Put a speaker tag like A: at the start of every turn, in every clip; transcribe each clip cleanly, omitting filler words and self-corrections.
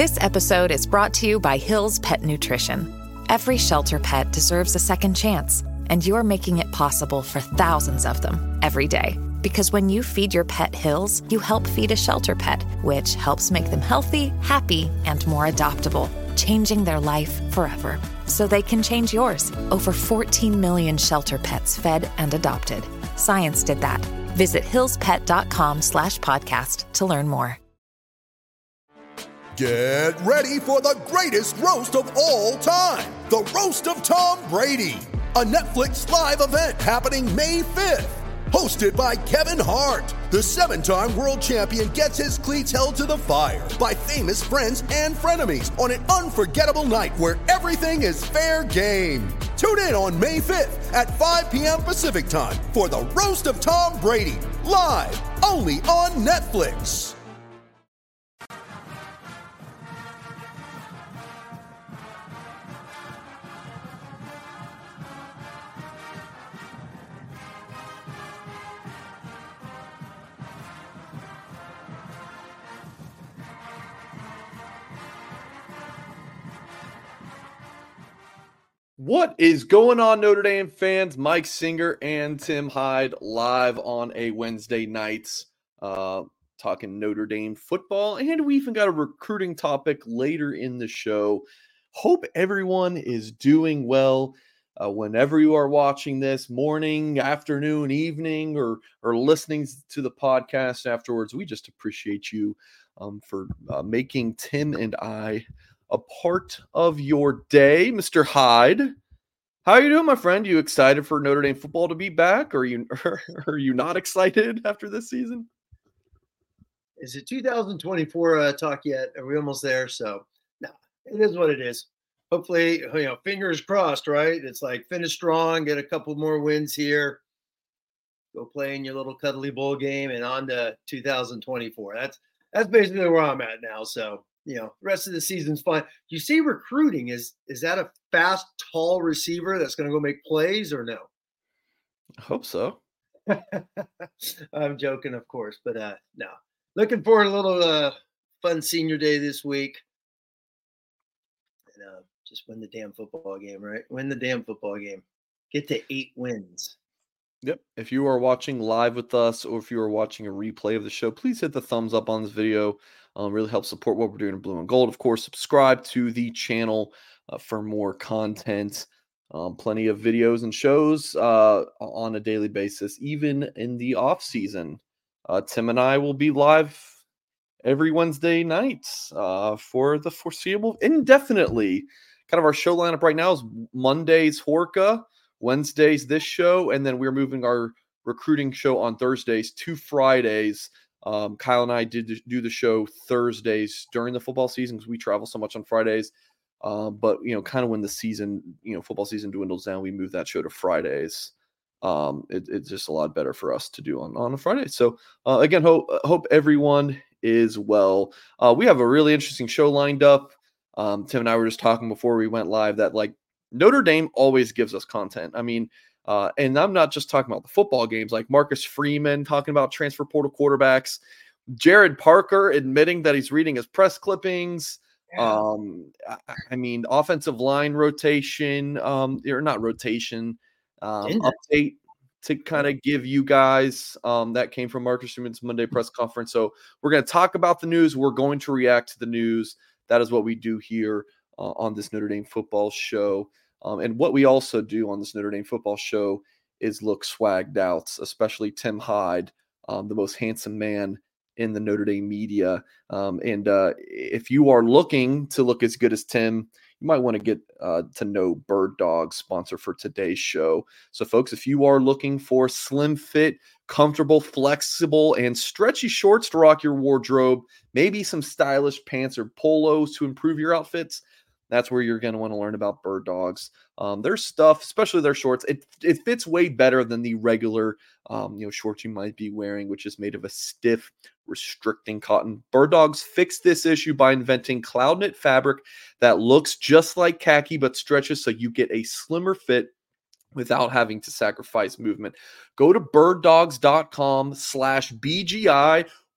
A: This episode is brought to you by Hill's Pet Nutrition. Every shelter pet deserves a second chance, and you're making it possible for thousands of them every day. Because when you feed your pet Hill's, you help feed a shelter pet, which helps make them healthy, happy, and more adoptable, changing their life forever. So they can change yours. Over 14 million shelter pets fed and adopted. Science did that. Visit hillspet.com/podcast to learn more.
B: Get ready for the greatest roast of all time, the Roast of Tom Brady, a Netflix live event happening May 5th. Hosted by Kevin Hart, the 7-time world champion gets his cleats held to the fire by famous friends and frenemies on an unforgettable night where everything is fair game. Tune in on May 5th at 5 p.m. Pacific time for the Roast of Tom Brady, live only on Netflix.
C: What is going on, Notre Dame fans? Mike Singer and Tim Hyde live on a Wednesday night, talking Notre Dame football, and we even got a recruiting topic later in the show. Hope everyone is doing well whenever you are watching this, morning, afternoon, evening, or listening to the podcast afterwards. We just appreciate you for making Tim and I a part of your day. Mr. Hyde, how are you doing, my friend? You excited for Notre Dame football to be back? Or are you not excited after this season?
D: Is it 2024 talk yet? Are we almost there? So, no, it is what it is. Hopefully, fingers crossed, right? It's like finish strong, get a couple more wins here, go play in your little cuddly bowl game, and on to 2024. That's basically where I'm at now. So, the rest of the season's fine. You see recruiting, is that a fast, tall receiver that's going to go make plays or no?
C: I hope so.
D: I'm joking, of course, but no. Looking for a little fun senior day this week. And just win the damn football game, right? Win the damn football game. Get to 8 wins.
C: Yep. If you are watching live with us or if you are watching a replay of the show, please hit the thumbs up on this video. Really helps support what we're doing in blue and gold. Of course, subscribe to the channel for more content. Plenty of videos and shows on a daily basis, even in the off season. Tim and I will be live every Wednesday night for the foreseeable, indefinitely. Kind of our show lineup right now is Mondays Horka, Wednesdays this show, and then we're moving our recruiting show on Thursdays to Fridays. Kyle and I did do the show Thursdays during the football season because we travel so much on Fridays. But kind of when the season, football season dwindles down, we move that show to Fridays. It's just a lot better for us to do on a Friday. So again, hope everyone is well. We have a really interesting show lined up. Tim and I were just talking before we went live that Notre Dame always gives us content. I mean, and I'm not just talking about the football games, like Marcus Freeman talking about transfer portal quarterbacks, Jared Parker admitting that he's reading his press clippings. Yeah. I mean, offensive line rotation, or not rotation, update to kind of give you guys that came from Marcus Freeman's Monday press conference. So we're going to talk about the news. We're going to react to the news. That is what we do here on this Notre Dame football show. And what we also do on this Notre Dame football show is look swagged out, especially Tim Hyde, the most handsome man in the Notre Dame media. And if you are looking to look as good as Tim, you might want to get to know Bird Dog, sponsor for today's show. So, folks, if you are looking for slim fit, comfortable, flexible, and stretchy shorts to rock your wardrobe, maybe some stylish pants or polos to improve your outfits, that's where you're going to want to learn about Bird Dogs. Their stuff, especially their shorts, it fits way better than the regular shorts you might be wearing, which is made of a stiff, restricting cotton. Bird Dogs fixed this issue by inventing cloud knit fabric that looks just like khaki but stretches so you get a slimmer fit without having to sacrifice movement. Go to birddogs.com/BGI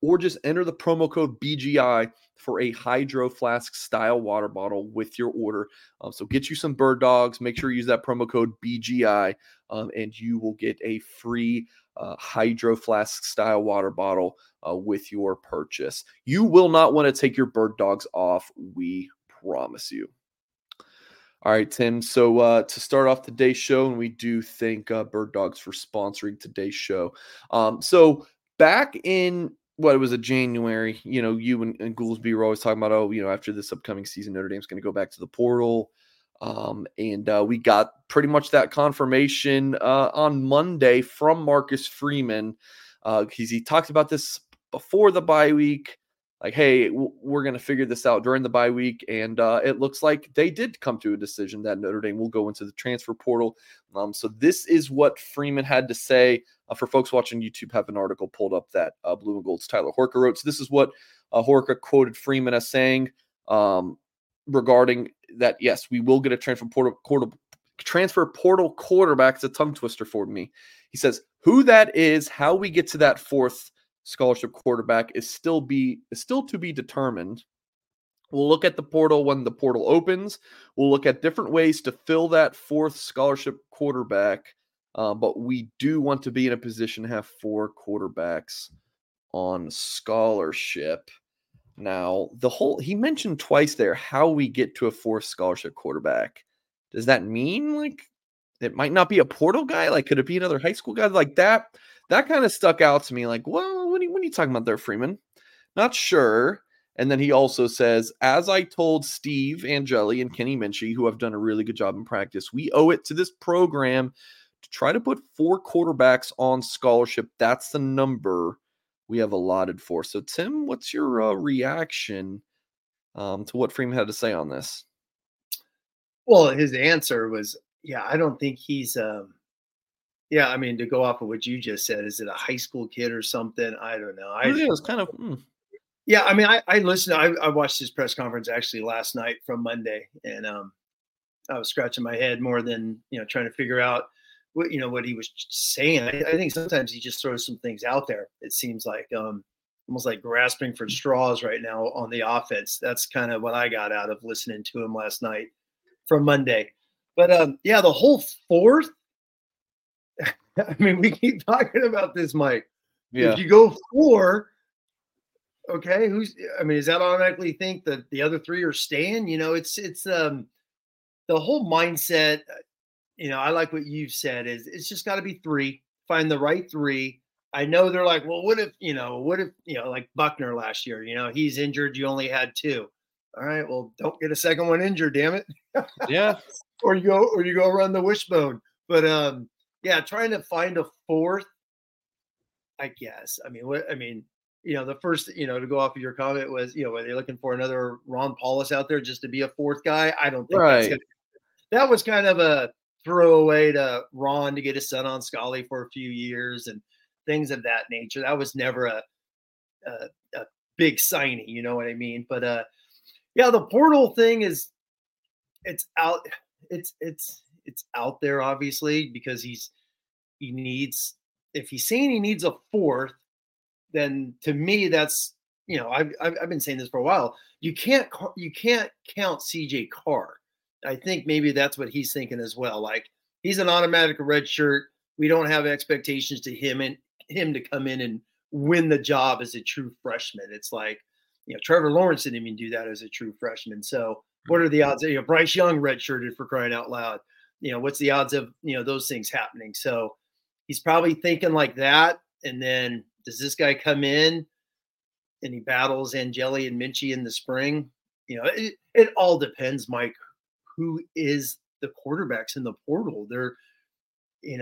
C: or just enter the promo code BGI for a Hydro Flask style water bottle with your order. So get you some Bird Dogs. Make sure you use that promo code BGI, and you will get a free Hydro Flask style water bottle with your purchase. You will not want to take your Bird Dogs off. We promise you. All right, Tim. So to start off today's show, and we do thank Bird Dogs for sponsoring today's show. So back in what was it, January, you and Goolsby were always talking about, after this upcoming season, Notre Dame's going to go back to the portal. And we got pretty much that confirmation on Monday from Marcus Freeman. Because he talked about this before the bye week. Like, hey, we're going to figure this out during the bye week. And it looks like they did come to a decision that Notre Dame will go into the transfer portal. So this is what Freeman had to say. For folks watching YouTube, have an article pulled up that Blue and Gold's Tyler Horka wrote. So this is what Horka quoted Freeman as saying regarding that, yes, we will get a transfer portal quarterback. It's a tongue twister for me. He says, who that is, how we get to that fourth scholarship quarterback is still to be determined. We'll look at the portal when the portal opens. We'll look at different ways to fill that fourth scholarship quarterback. But we do want to be in a position to have 4 quarterbacks on scholarship. Now, he mentioned twice there how we get to a 4th scholarship quarterback. Does that mean like it might not be a portal guy? Like, could it be another high school guy like that? That kind of stuck out to me. Like, well, what are you talking about there, Freeman? Not sure. And then he also says, as I told Steve Angeli and Kenny Minchie, who have done a really good job in practice, we owe it to this program to try to put 4 quarterbacks on scholarship. That's the number we have allotted for. So, Tim, what's your reaction to what Freeman had to say on this?
D: Well, his answer was, I don't think he's I mean, to go off of what you just said, is it a high school kid or something? I don't know.
C: It's kind of.
D: Yeah, I mean, I listened. I watched his press conference actually last night from Monday, and I was scratching my head more than trying to figure out what he was saying. I think sometimes he just throws some things out there. It seems like almost like grasping for straws right now on the offense. That's kind of what I got out of listening to him last night from Monday. But the whole fourth. I mean, we keep talking about this, Mike. Yeah. If you go 4, okay, is that automatically think that the other 3 are staying? It's the whole mindset. I like what you've said is it's just got to be 3. Find the right 3. I know they're like, well, what if like Buckner last year, he's injured. You only had 2. All right, well, don't get a second one injured, damn it.
C: Yeah.
D: or you go run the wishbone. But trying to find a 4th, I guess. The first, to go off of your comment was, are they looking for another Ron Paulus out there just to be a 4th guy? I don't think that was kind of a throwaway to Ron to get his son on Scully for a few years and things of that nature. That was never a big signing, you know what I mean? But the portal thing is, it's out. It's out there, obviously, because if he's saying he needs a 4th, then to me, that's, I've been saying this for a while. You can't count CJ Carr. I think maybe that's what he's thinking as well. Like, he's an automatic red shirt. We don't have expectations to him to come in and win the job as a true freshman. It's like, Trevor Lawrence didn't even do that as a true freshman. So what are the odds? Bryce Young redshirted, for crying out loud. What's the odds of, those things happening? So he's probably thinking like that. And then does this guy come in and he battles Angeli and Minchie in the spring? It all depends, Mike, who is the quarterbacks in the portal. Is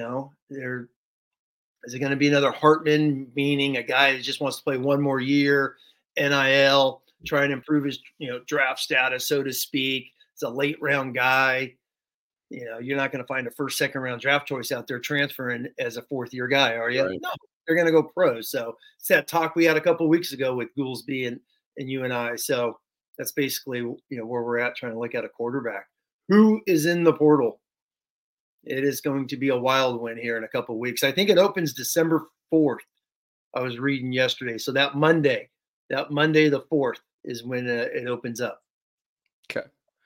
D: it going to be another Hartman, meaning a guy that just wants to play one more year, NIL, try and improve his, draft status, so to speak? It's a late round guy. You're not going to find a first, second round draft choice out there transferring as a 4th-year guy, are you? Right. No, they're going to go pro. So it's that talk we had a couple of weeks ago with Goolsby and you and I. So that's basically, where we're at, trying to look at a quarterback. Who is in the portal? It is going to be a wild one here in a couple of weeks. I think it opens December 4th. I was reading yesterday. So that Monday the 4th is when it opens up.
C: Okay.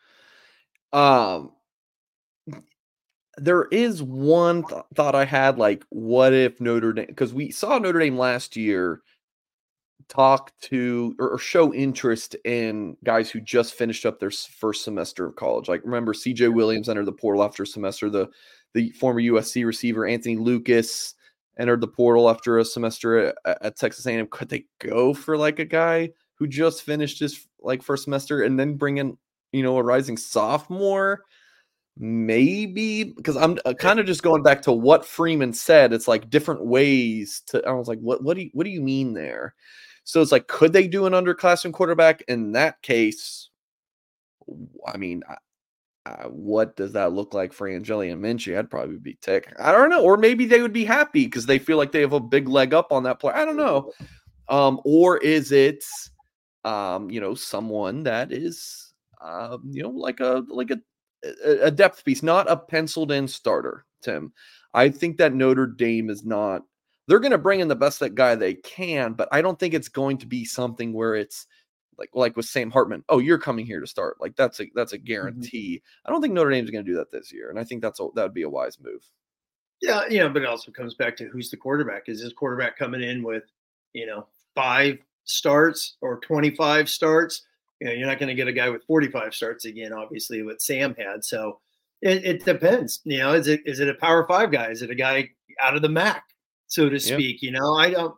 C: There is one thought I had, like, what if Notre Dame, because we saw Notre Dame last year talk to or show interest in guys who just finished up their first semester of college. Like, remember, CJ Williams entered the portal after a semester. The former USC receiver Anthony Lucas entered the portal after a semester at Texas A&M. Could they go for like a guy who just finished his like first semester and then bring in, a rising sophomore? Maybe, because I'm kind of just going back to what Freeman said. It's like different ways to. I was like, what do you mean there? So it's like, could they do an underclassmen quarterback? In that case, I mean, what does that look like for Angeli and Minchie? I'd probably be ticked. I don't know. Or maybe they would be happy because they feel like they have a big leg up on that player. I don't know. Or is it, someone that is, like a depth piece, not a penciled in starter, Tim. I think that Notre Dame is not. They're going to bring in the best that guy they can, but I don't think it's going to be something where it's like with Sam Hartman. Oh, you're coming here to start. Like that's a guarantee. I don't think Notre Dame's going to do that this year, and I think that would be a wise move.
D: Yeah, but it also comes back to who's the quarterback. Is this quarterback coming in with 5 starts or 25 starts? You're not going to get a guy with 45 starts again, obviously, what Sam had. So it depends. Is it a Power 5 guy? Is it a guy out of the MAC, so to speak? Yeah.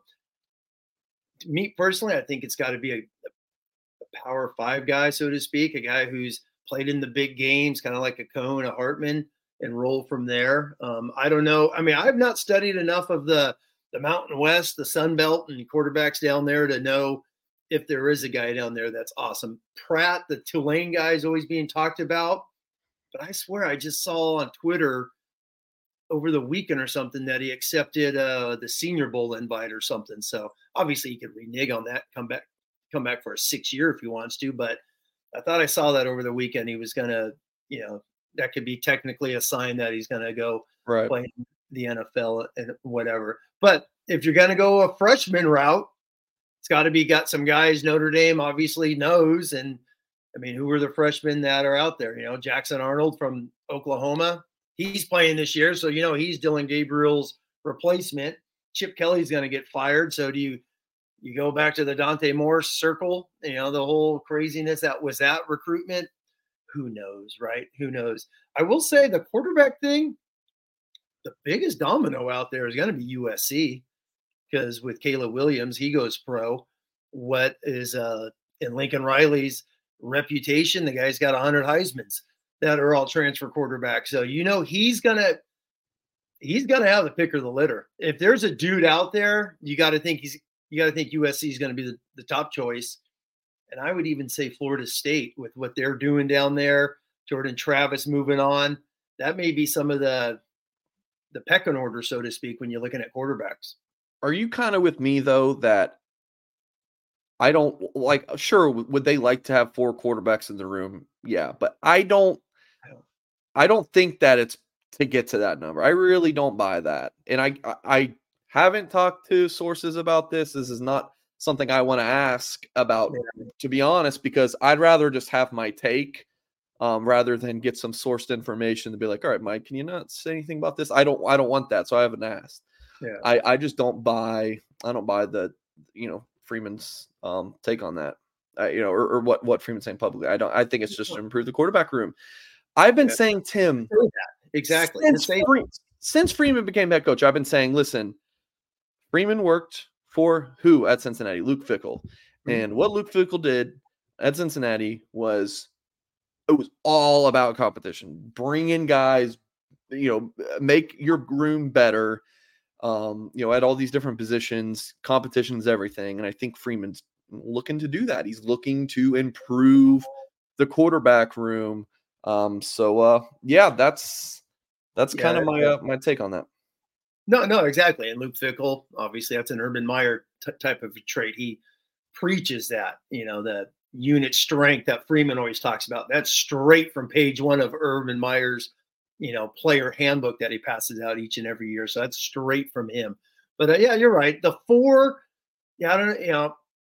D: Me personally, I think it's got to be a Power 5 guy, so to speak, a guy who's played in the big games, kind of like a Cohen, a Hartman, and roll from there. I don't know. I mean, I've not studied enough of the Mountain West, the Sun Belt, and quarterbacks down there to know if there is a guy down there that's awesome. Pratt, the Tulane guy, is always being talked about, but I swear I just saw on Twitter over the weekend or something that he accepted the Senior Bowl invite or something. So obviously he could renege on that, come back for a 6 year if he wants to. But I thought I saw that over the weekend. He was going to, that could be technically a sign that he's going to go play in the NFL and whatever. But if you're going to go a freshman route, it's got to be got some guys Notre Dame obviously knows. And I mean, who are the freshmen that are out there? Jackson Arnold from Oklahoma, he's playing this year. So, he's Dylan Gabriel's replacement. Chip Kelly's going to get fired. So do you go back to the Dante Morris circle, the whole craziness that was that recruitment? Who knows, right? Who knows? I will say the quarterback thing, the biggest domino out there is going to be USC. Because with Caleb Williams, he goes pro. What is in Lincoln Riley's reputation? The guy's got 100 Heismans that are all transfer quarterbacks. So he's gonna have the pick of the litter. If there's a dude out there, you got to think USC is going to be the top choice. And I would even say Florida State with what they're doing down there. Jordan Travis moving on. That may be some of the pecking order, so to speak, when you're looking at quarterbacks.
C: Are you kind of with me, though, that I don't like, sure, would they like to have 4 quarterbacks in the room? Yeah, but I don't think that it's to get to that number. I really don't buy that. And I haven't talked to sources about this. This is not something I want to ask about, to be honest, because I'd rather just have my take rather than get some sourced information to be like, all right, Mike, can you not say anything about this? I don't want that. So I haven't asked. Yeah. I just don't buy. I don't buy the Freeman's take on that. Or what Freeman's saying publicly. I think it's just to improve the quarterback room. I've been saying, Tim,
D: exactly
C: since Freeman became head coach, I've been saying, listen, Freeman worked for who at Cincinnati? Luke Fickell, and what Luke Fickell did at Cincinnati was all about competition. Bring in guys, make your room better. At all these different positions, competition's everything. And I think Freeman's looking to do that. He's looking to improve the quarterback room. That's kind of my take on that.
D: No, exactly. And Luke Fickell, obviously that's an Urban Meyer type of trait. He preaches that, that unit strength that Freeman always talks about. That's straight from page 1 of Urban Meyer's player handbook that he passes out each and every year. So that's straight from him. But yeah, you're right. The 4, yeah, I don't know,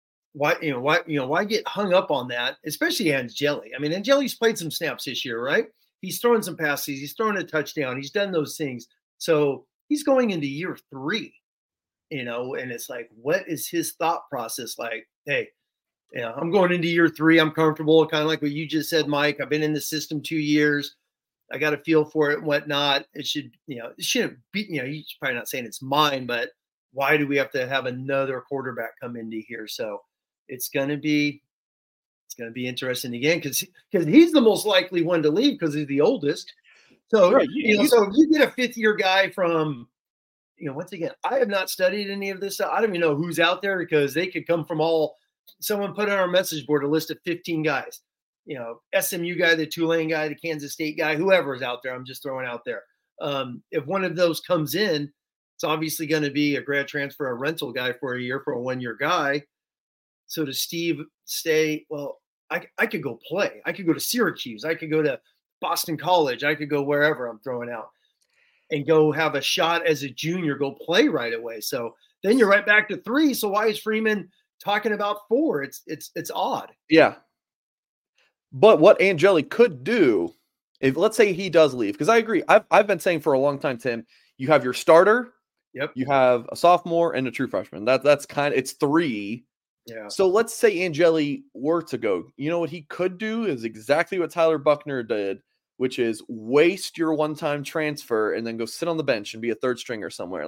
D: why get hung up on that, especially Angeli. I mean, Angeli's played some snaps this year, right? He's throwing some passes, he's throwing a touchdown, he's done those things. So he's going into year 3, and it's like, what is his thought process like? Hey, I'm going into year 3. I'm comfortable, kind of like what you just said, Mike. I've been in the system 2 years. I got a feel for it and whatnot. It shouldn't be, he's probably not saying it's mine, but why do we have to have another quarterback come into here? So it's going to be interesting again because he's the most likely one to leave because he's the oldest. So,
C: Right.
D: So if you get a 5th-year guy from, once again, I have not studied any of this stuff. I don't even know who's out there because they could come from someone put on our message board a list of 15 guys, SMU guy, the Tulane guy, the Kansas State guy, whoever is out there. I'm just throwing out there. If one of those comes in, it's obviously going to be a grad transfer, a rental guy for a year, for a 1-year guy. So does Steve stay? Well, I could go play. I could go to Syracuse. I could go to Boston College. I could go wherever I'm throwing out and go have a shot as a junior, go play right away. So then you're right back to 3. So why is Freeman talking about 4? It's odd.
C: Yeah. But what Angeli could do, if let's say he does leave, because I agree. I've been saying for a long time, Tim, you have your starter,
D: Yep.
C: You have a sophomore and a true freshman. That's it's 3.
D: Yeah.
C: So let's say Angeli were to go. You know what he could do is exactly what Tyler Buchner did, which is waste your one-time transfer and then go sit on the bench and be a third stringer somewhere.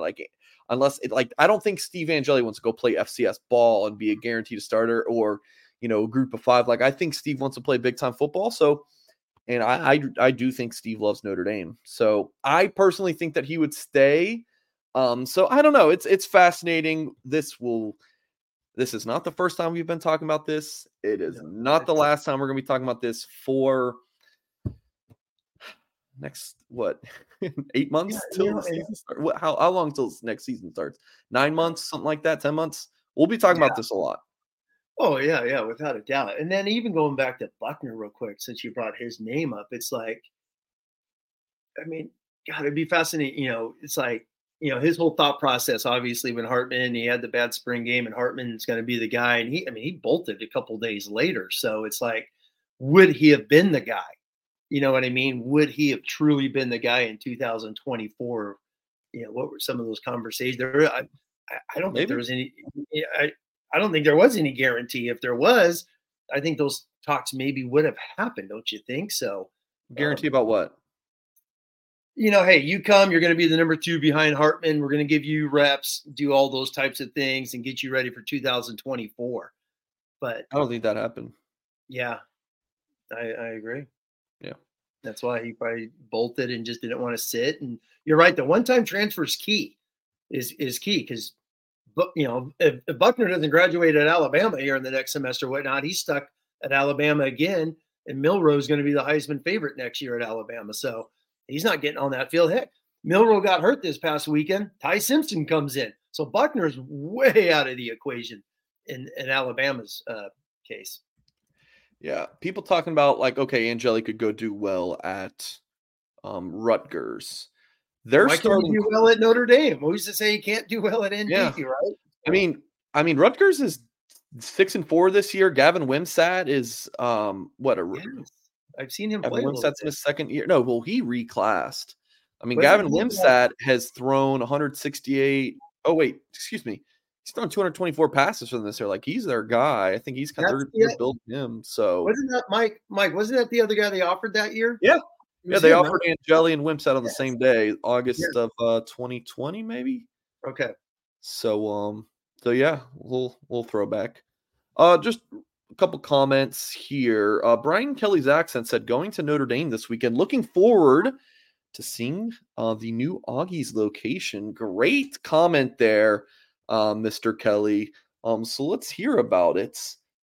C: I don't think Steve Angeli wants to go play FCS ball and be a guaranteed starter or, a group of 5. I think Steve wants to play big time football. So, and I do think Steve loves Notre Dame. So I personally think that he would stay. So I don't know. It's fascinating. This is not the first time we've been talking about this. It is not the last time we're going to be talking about this for next, 8 months till the season starts? How long till next season starts? 9 months, something like that, 10 months? We'll be talking about this a lot.
D: Oh, yeah, without a doubt. And then even going back to Buchner real quick, since you brought his name up, it's like, I mean, God, it'd be fascinating. It's like, his whole thought process, obviously, when he had the bad spring game and Hartman's going to be the guy. And he bolted a couple days later. So it's like, would he have been the guy? You know what I mean? Would he have truly been the guy in 2024? What were some of those conversations? I don't think there was any. I don't think there was any guarantee. If there was, I think those talks maybe would have happened. Don't you think so?
C: Guarantee about what?
D: Hey, you come, you're going to be the number 2 behind Hartman. We're going to give you reps, do all those types of things, and get you ready for 2024. But
C: I don't think that happened.
D: Yeah, I agree.
C: Yeah.
D: That's why he probably bolted and just didn't want to sit. And you're right. The one-time transfer is key, is key because, if Buchner doesn't graduate at Alabama here in the next semester, whatnot, he's stuck at Alabama again. And Milroe is going to be the Heisman favorite next year at Alabama. So he's not getting on that field. Heck, Milroe got hurt this past weekend. Ty Simpson comes in. So Buchner is way out of the equation in Alabama's case.
C: Yeah. People talking about okay, Angeli could go do well at Rutgers.
D: Why can't he do well at Notre Dame? Who's to say he can't do well at ND, right?
C: I mean, Rutgers is 6-4 this year. Gavin Wimsatt is
D: I've seen him play.
C: Wimsatt's in his second year. No, well, he reclassed. I mean, Gavin Wimsatt has thrown 168. Oh wait, excuse me. He's thrown 224 passes for them this year. He's their guy. I think he's kind of building him. So
D: wasn't that Mike? Wasn't that the other guy they offered that year?
C: Yeah. Yeah, they offered Angeli and Wimsatt on the same day, August of 2020, maybe.
D: Okay.
C: So yeah, we'll throw back. Just a couple comments here. Brian Kelly's accent said, going to Notre Dame this weekend. Looking forward to seeing the new Augie's location. Great comment there, Mr. Kelly. So let's hear about it.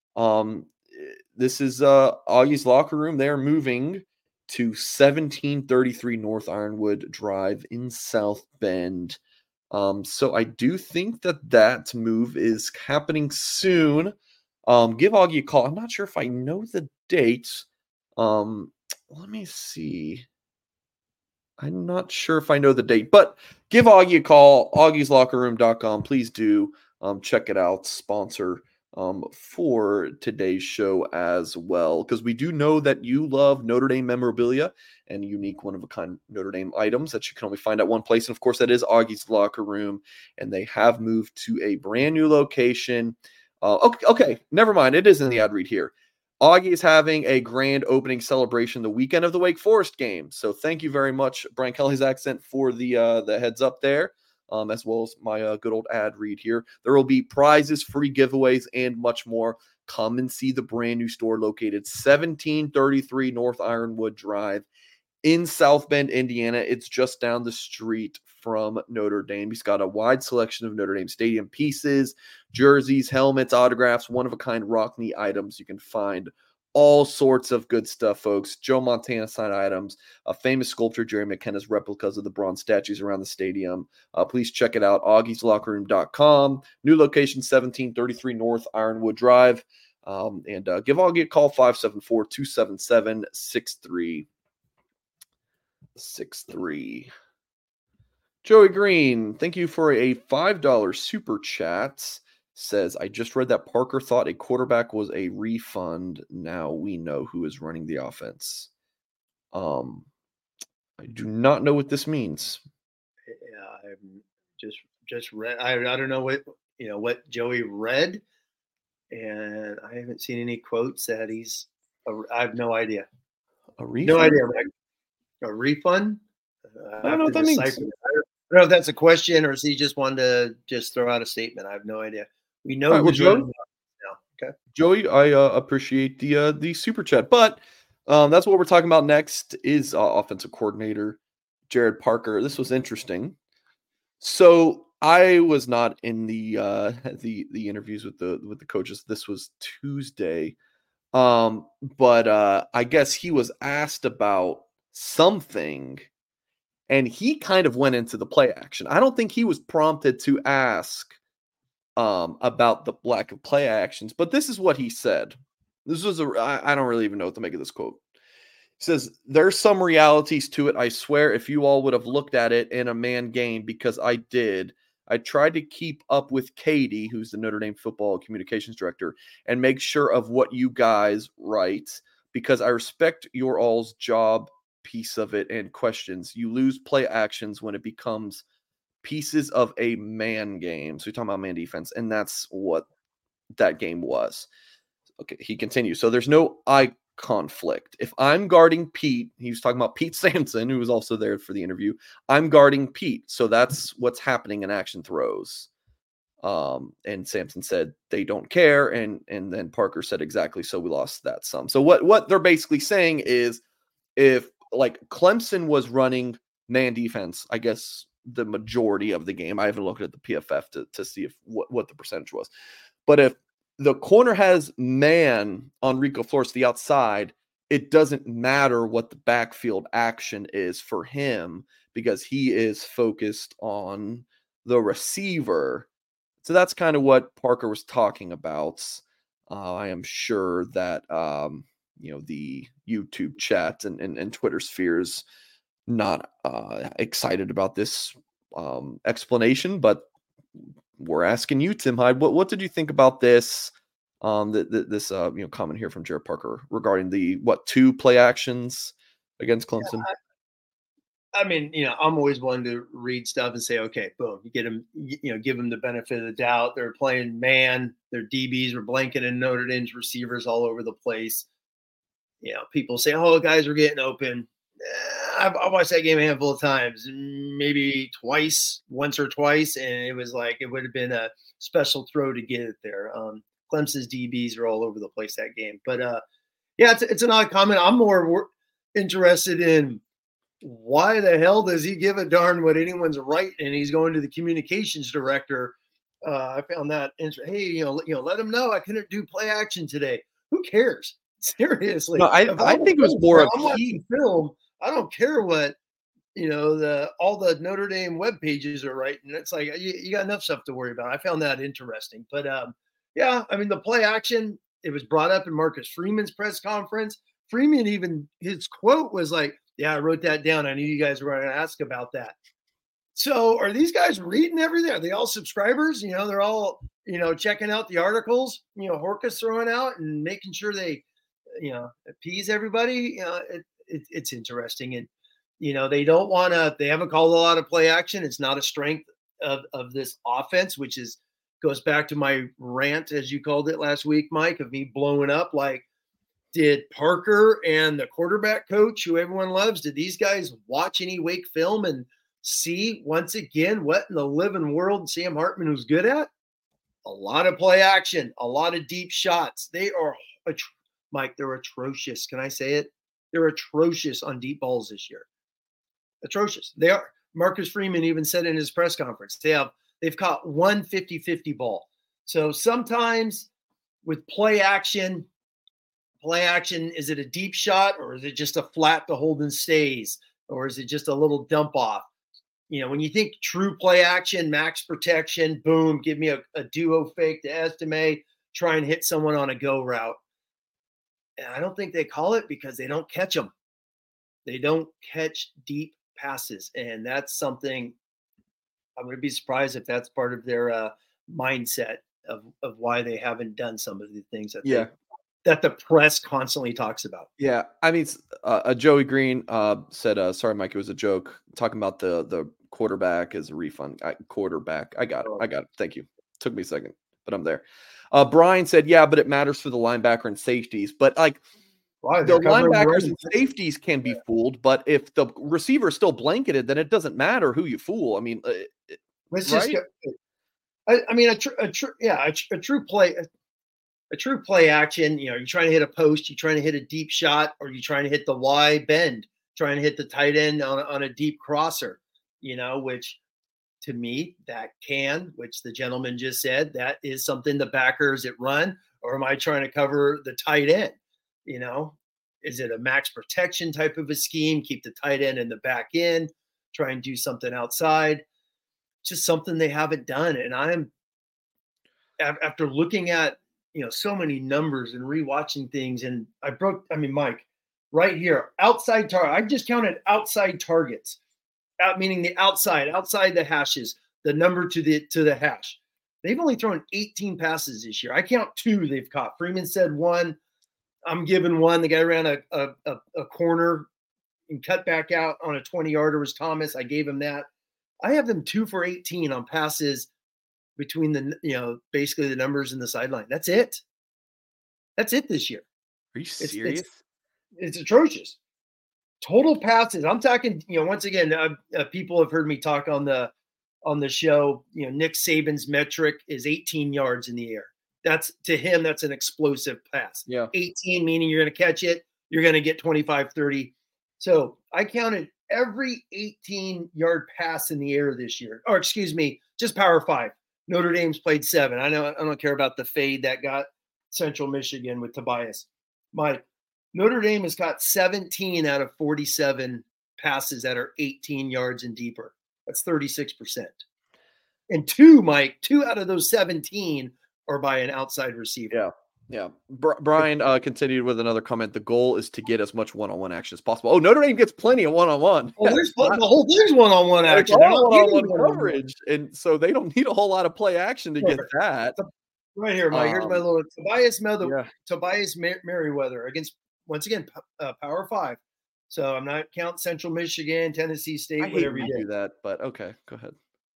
C: This is Augie's locker room. They're moving to 1733 North Ironwood Drive in South Bend. So I do think that move is happening soon. Give Augie a call. I'm not sure if I know the date. Let me see. I'm not sure if I know the date, but give Augie a call, augieslockerroom.com. Please do check it out. Sponsor for today's show as well, because we do know that you love Notre Dame memorabilia and unique one-of-a-kind Notre Dame items that you can only find at one place. And, of course, that is Augie's Locker Room, and they have moved to a brand-new location. Okay, never mind. It is in the ad read here. Augie is having a grand opening celebration the weekend of the Wake Forest game. So thank you very much, Brian Kelly's accent, for the heads up there, as well as my good old ad read here. There will be prizes, free giveaways, and much more. Come and see the brand new store located 1733 North Ironwood Drive in South Bend, Indiana. It's just down the street from Notre Dame. He's got a wide selection of Notre Dame Stadium pieces, jerseys, helmets, autographs, one-of-a-kind Rockne items. You can find all sorts of good stuff, folks. Joe Montana signed items, a famous sculptor, Jerry McKenna's replicas of the bronze statues around the stadium. Please check it out, augieslockerroom.com. New location, 1733 North Ironwood Drive. And give Augie a call, 574-277-6363. Joey Green, thank you for a $5 super chat. Says, I just read that Parker thought a quarterback was a refund. Now we know who is running the offense. I do not know what this means.
D: Yeah, I've just read. I don't know what Joey read, and I haven't seen any quotes that he's. I have no idea.
C: A refund?
D: No idea. A refund?
C: I don't know what that means.
D: I don't know if that's a question or is he just wanted to just throw out a statement. I have no idea. We know who's running now. Okay,
C: Joey, I appreciate the super chat, but that's what we're talking about next is offensive coordinator Gerad Parker. This was interesting. So I was not in the interviews with the coaches. This was Tuesday, but I guess he was asked about something. And he kind of went into the play action. I don't think he was prompted to ask about the lack of play actions, but this is what he said. This was I don't really even know what to make of this quote. He says, there's some realities to it. I swear if you all would have looked at it in a man game, because I did, I tried to keep up with Katie, who's the Notre Dame football communications director, and make sure of what you guys write, because I respect your all's job piece of it and questions. You lose play actions when it becomes pieces of a man game. So you're talking about man defense, and that's what that game was. Okay, he continues. So there's no eye conflict. If I'm guarding Pete, he was talking about Pete Sampson, who was also there for the interview. I'm guarding Pete. So that's what's happening in action throws. And Sampson said they don't care. And then Parker said exactly. So we lost that some. So what they're basically saying is, if like Clemson was running man defense, I guess the majority of the game, I haven't looked at the PFF to see if what the percentage was. But if the corner has man on Rico Flores to the outside, it doesn't matter what the backfield action is for him because he is focused on the receiver. So that's kind of what Parker was talking about. I am sure that the YouTube chat and Twitter spheres not excited about this explanation, but we're asking you, Tim Hyde, what did you think about this? This comment here from Gerad Parker regarding the 2 play actions against Clemson.
D: I mean, I'm always one to read stuff and say, okay, boom, you get them, give them the benefit of the doubt. They're playing man, their DBs were blanketing Notre Dame's receivers all over the place. People say, oh, guys are getting open. I've watched that game a handful of times, maybe once or twice, and it was like it would have been a special throw to get it there. Clemson's DBs are all over the place that game. But, it's an odd comment. I'm more interested in why the hell does he give a darn what anyone's right, and he's going to the communications director. I found that interesting. Hey, let him know I couldn't do play action today. Who cares? Seriously.
C: No, I think it was more of
D: watching film. I don't care what all the Notre Dame web pages are writing. It's like you got enough stuff to worry about. I found that interesting. But the play action, it was brought up in Marcus Freeman's press conference. Freeman, even his quote was like, Yeah, I wrote that down. I knew you guys were going to ask about that. So are these guys reading everything? Are they all subscribers? They're all, checking out the articles, Horkus throwing out and making sure they, appease everybody. It's interesting. And, they don't want to, they haven't called a lot of play action. It's not a strength of this offense, which goes back to my rant, as you called it last week, Mike, of me blowing up. Like, did Parker and the quarterback coach, who everyone loves, did these guys watch any Wake film and see once again what in the living world Sam Hartman was good at? A lot of play action, a lot of deep shots. They are, Mike, they're atrocious. Can I say it? They're atrocious on deep balls this year. Atrocious. They are. Marcus Freeman even said in his press conference, they've caught one 50-50 ball. So sometimes with play action, is it a deep shot or is it just a flat to hold and stays? Or is it just a little dump off? When you think true play action, max protection, boom, give me a duo fake to Estime, try and hit someone on a go route. And I don't think they call it because they don't catch them. They don't catch deep passes. And that's something I'm going to be surprised if that's part of their mindset of why they haven't done some of the things that the press constantly talks about.
C: Yeah. I mean, Joey Green said, sorry, Mike, it was a joke talking about the quarterback as a refund. Quarterback. I got it. Thank you. Took me a second, but I'm there. Brian said, yeah, but it matters for the linebacker and safeties. But like the linebackers and safeties can be fooled, but if the receiver is still blanketed, then it doesn't matter who you fool. I mean,
D: a true play action, you're trying to hit a post, you're trying to hit a deep shot, or you're trying to hit the Y bend, trying to hit the tight end on a deep crosser, which to me, which the gentleman just said, that is something the backers that run, or am I trying to cover the tight end? Is it a max protection type of a scheme? Keep the tight end in the back end, try and do something outside. Just something they haven't done. And I'm, after looking at, so many numbers and rewatching things, and Mike, right here, outside target. I just counted outside targets, meaning the outside the hashes, the number to the hash. They've only thrown 18 passes this year. I count 2 they've caught. Freeman said 1. I'm giving 1. The guy ran a corner and cut back out on a 20-yarder was Thomas. I gave him that. I have them 2 for 18 on passes between basically the numbers in the sideline. That's it this year.
C: Are you serious?
D: It's atrocious. Total passes. I'm talking, once again, people have heard me talk on the show. Nick Saban's metric is 18 yards in the air. That's, to him, that's an explosive pass.
C: Yeah.
D: 18 meaning you're going to catch it. You're going to get 25, 30. So I counted every 18-yard pass in the air this year. Or excuse me, just Power 5. Notre Dame's played 7. I don't care about the fade that got Central Michigan with Tobias. Mike, Notre Dame has got 17 out of 47 passes that are 18 yards and deeper. That's 36%. And 2 out of those 17 are by an outside receiver.
C: Yeah. Brian continued with another comment. The goal is to get as much one-on-one action as possible. Oh, Notre Dame gets plenty of one-on-one.
D: Oh, the whole thing's one-on-one action.
C: It's all one-on-one coverage. And so they don't need a whole lot of play action to get that.
D: Right here, Mike. Here's my little Tobias Merriweather against, once again, Power 5. So I'm not counting Central Michigan, Tennessee State, whatever you
C: do that, but okay, go ahead.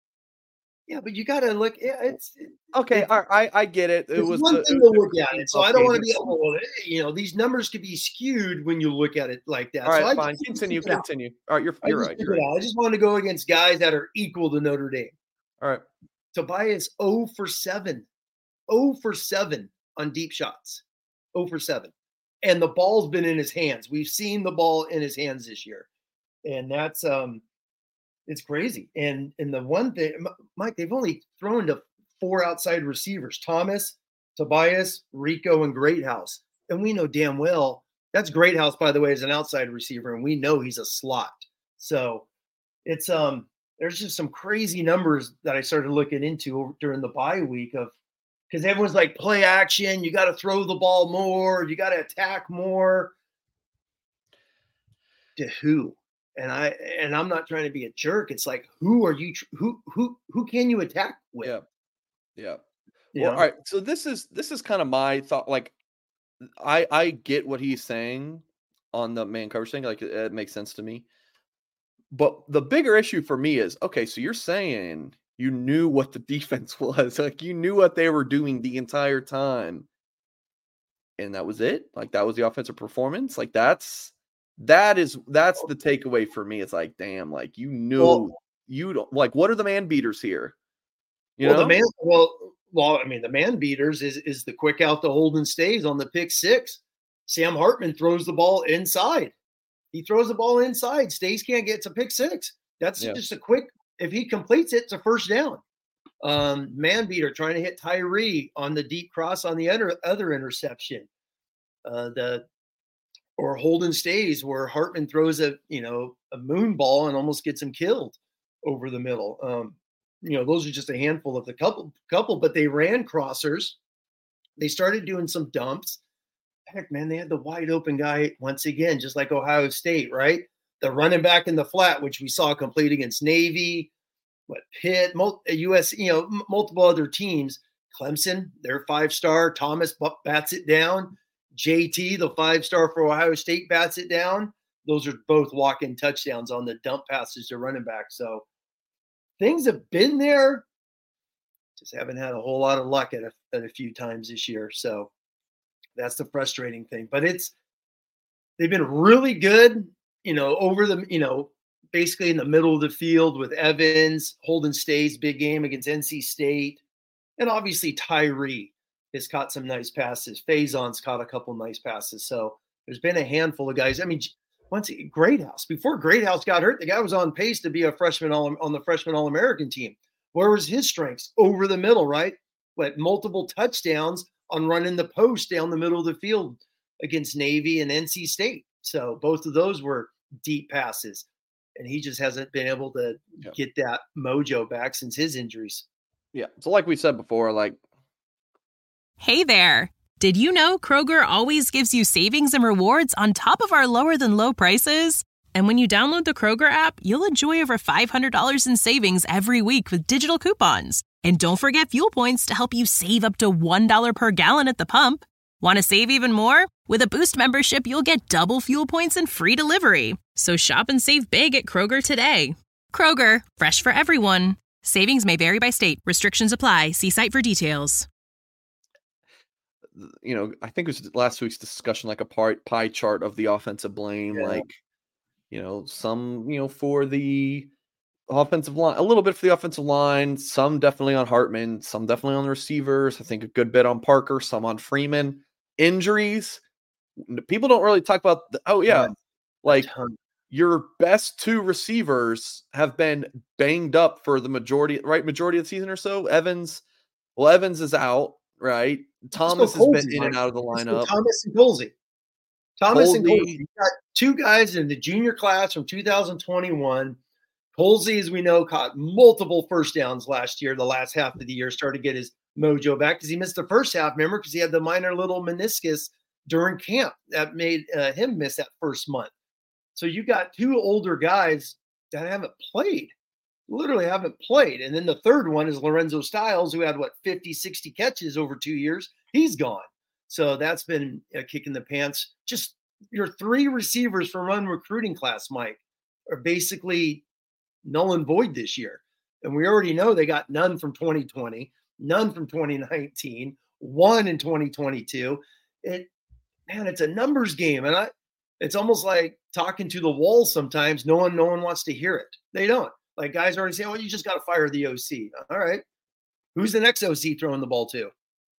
D: Yeah, but you got to look. Yeah,
C: okay. I get it. It was
D: one thing to look at it. So I don't want to be. These numbers could be skewed when you look at it like that.
C: All right,
D: so
C: fine. Continue. All right, you're right.
D: I just want to go against guys that are equal to Notre Dame.
C: All right.
D: Tobias 0 for 7, 0 for 7 on deep shots, 0 for 7, and the ball's been in his hands. We've seen the ball in his hands this year, and that's it's crazy. And the one thing, Mike, they've only thrown to 4 outside receivers: Thomas, Tobias, Rico, and Greathouse. And we know damn well that's Greathouse, by the way, is an outside receiver, and we know he's a slot. So it's there's just some crazy numbers that I started looking into during the bye week because everyone's like, play action, you got to throw the ball more, you got to attack more. to who? And I'm not trying to be a jerk. It's like, who are you? Who can you attack with?
C: Yeah. Yeah.
D: You
C: Well,
D: know?
C: all right. So this is kind of my thought. Like, I get what he's saying on the man coverage thing. Like, it makes sense to me. But the bigger issue for me is, okay, so you're saying you knew what the defense was, like you knew what they were doing the entire time, and that was it. Like that was the offensive performance. Like that's the takeaway for me. It's like, damn, like you knew.
D: Well,
C: you don't like, what are the man beaters here?
D: Well, I mean, the man beaters is the quick out to Holden Stays on the pick six. Sam Hartman throws the ball inside. He throws the ball inside. Stays can't get to pick six. That's just a quick. If he completes it, it's a first down. Man beater trying to hit Tyree on the deep cross on the other interception. Or Holden Stays where Hartman throws a moon ball and almost gets him killed over the middle. Those are just a handful of the couple, but they ran crossers. They started doing some dumps. Heck, man, they had the wide open guy once again, just like Ohio State, right? The running back in the flat, which we saw complete against Navy, Pitt, US, multiple other teams. Clemson, their 5-star. Thomas bats it down. JT, the 5-star for Ohio State, bats it down. Those are both walk-in touchdowns on the dump passes to running back. So things have been there, just haven't had a whole lot of luck at a few times this year. So that's the frustrating thing. But they've been really good, over the, basically in the middle of the field with Evans, Holden Stays, big game against NC State. And obviously Tyree has caught some nice passes. Faison's caught a couple nice passes. So there's been a handful of guys. I mean, Greathouse. Before Greathouse got hurt, the guy was on pace to be a freshman on the freshman All-American team. Where was his strengths? Over the middle, right? But multiple touchdowns on running the post down the middle of the field against Navy and NC State. So both of those were deep passes. And he just hasn't been able to get that mojo back since his injuries.
C: Yeah. So like we said before, like.
E: Hey there. Did you know Kroger always gives you savings and rewards on top of our lower than low prices? And when you download the Kroger app, you'll enjoy over $500 in savings every week with digital coupons. And don't forget fuel points to help you save up to $1 per gallon at the pump. Want to save even more? With a Boost membership, you'll get double fuel points and free delivery. So shop and save big at Kroger today. Kroger, fresh for everyone. Savings may vary by state. Restrictions apply. See site for details.
C: I think it was last week's discussion, like a pie chart of the offensive blame, some, for the offensive line, a little bit for the offensive line, some definitely on Hartman, some definitely on the receivers. I think a good bit on Parker, some on Freeman. Injuries, people don't really talk about. Your best two receivers have been banged up for the majority of the season or so. Evans is out, right? Thomas has been in and out of the lineup.
D: Thomas and Colsey. You got two guys in the junior class from 2021. Colsey, as we know, caught multiple first downs last year. The last half of the year started to get his mojo back because he missed the first half, remember, because he had the minor little meniscus during camp that made him miss that first month. So you got two older guys that haven't played. Literally haven't played. And then the third one is Lorenzo Styles, who had 50, 60 catches over 2 years. He's gone. So that's been a kick in the pants. Just your three receivers from run recruiting class, Mike, are basically null and void this year. And we already know they got none from 2020, none from 2019, one in 2022. It's a numbers game. And it's almost like talking to the wall sometimes. No one wants to hear it. They don't. Like guys already say, well, you just got to fire the OC. All right. Who's the next OC throwing the ball to?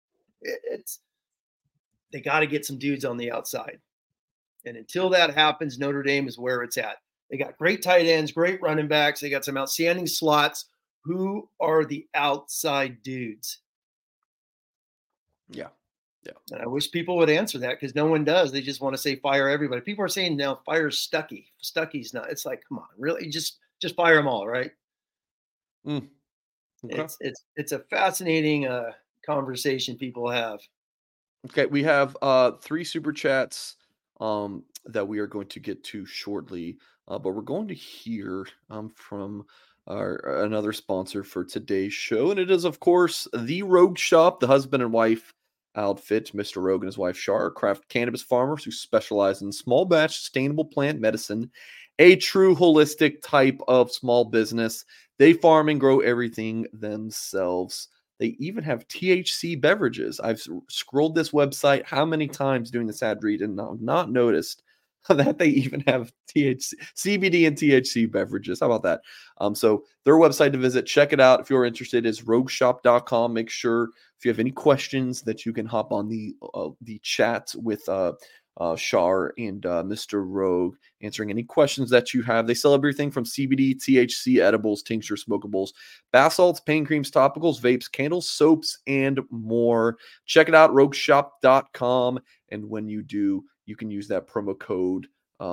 D: They got to get some dudes on the outside. And until that happens, Notre Dame is where it's at. They got great tight ends, great running backs. They got some outstanding slots. Who are the outside dudes?
C: Yeah. Yeah.
D: And I wish people would answer that because no one does. They just want to say fire everybody. People are saying now fire Stuckey. Stuckey's not. It's like, come on, really? Just fire them all, right?
C: Okay.
D: It's a fascinating conversation people have.
C: Okay, we have 3 super chats that we are going to get to shortly. But we're going to hear from another sponsor for today's show, and it is, of course, the Rogue Shop, the husband and wife outfit. Mr. Rogue and his wife Shar are craft cannabis farmers who specialize in small batch sustainable plant medicine, a true holistic type of small business. They farm and grow everything themselves. They even have THC beverages. I've scrolled this website how many times doing this ad read and not noticed that they even have THC, CBD and THC beverages. How about that? So their website to visit, check it out if you're interested, is rogueshop.com. Make sure if you have any questions that you can hop on the chat with Shar and Mr. Rogue, answering any questions that you have. They sell everything from CBD, THC, edibles, tinctures, smokables, bath salts, pain creams, topicals, vapes, candles, soaps, and more. Check it out, rogueshop.com. And when you do, you can use that promo code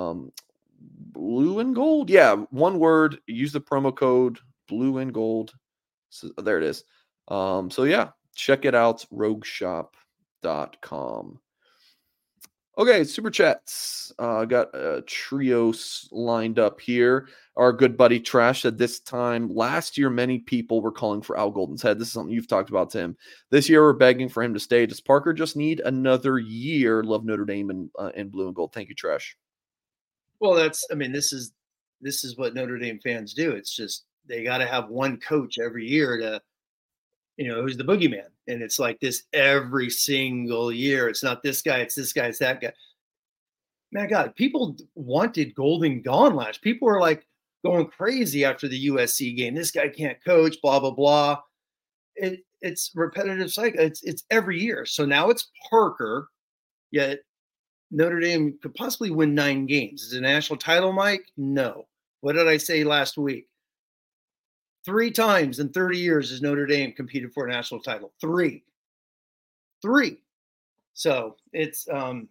C: blue and gold. Yeah, one word. Use the promo code blue and gold. So there it is. So yeah, check it out, rogueshop.com. Okay, super chats. Got a trio lined up here. Our good buddy Trash said this time last year, many people were calling for Al Golden's head. This is something you've talked about, Tim. This year, we're begging for him to stay. Does Parker just need another year? Love Notre Dame and blue and gold. Thank you, Trash.
D: Well, this is what Notre Dame fans do. It's just they got to have one coach every year to, who's the boogeyman. And it's like this every single year. It's not this guy, it's this guy, it's that guy. Man, God, people wanted Golden gone last. People were like going crazy after the USC game. This guy can't coach, blah, blah, blah. It's repetitive cycle. It's every year. So now it's Parker, yet Notre Dame could possibly win 9 games. Is it a national title, Mike? No. What did I say last week? 3 times in 30 years has Notre Dame competed for a national title. 3. So it's I don't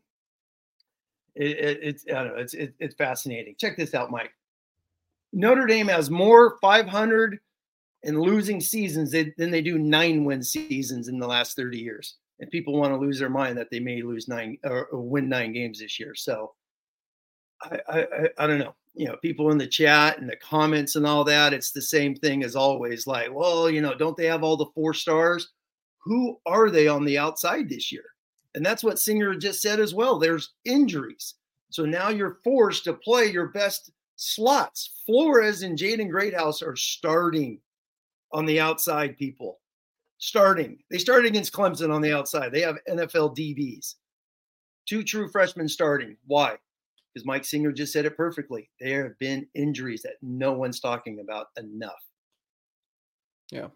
D: know, it's fascinating. Check this out, Mike. Notre Dame has more 500 and losing seasons than they do 9-win seasons in the last 30 years. And people want to lose their mind that they may lose 9 or win 9 games this year. So I don't know. People in the chat and the comments and all that, it's the same thing as always. Like, well, don't they have all the 4 stars? Who are they on the outside this year? And that's what Singer just said as well. There's injuries. So now you're forced to play your best slots. Flores and Jaden Greathouse are starting on the outside, people. Starting. They started against Clemson on the outside. They have NFL DBs. 2 true freshmen starting. Why? Because Mike Singer just said it perfectly. There have been injuries that no one's talking about enough.
C: Yeah.